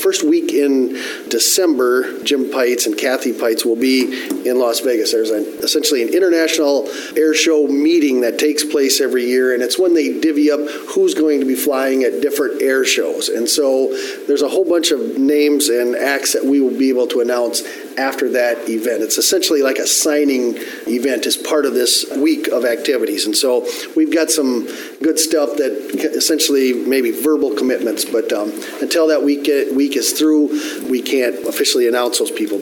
first week in December, Jim Pites and Kathy Pites will be in Las Vegas. There's essentially an international air show meeting that takes place every year, and it's when they divvy up who's going to be flying at different air shows. And so there's a whole bunch of names and acts that we will be able to announce after that event. It's essentially like a signing event as part of this week of activities. And so we've got some good stuff that essentially maybe verbal commitments, but until that week is through, we can't officially announce those people.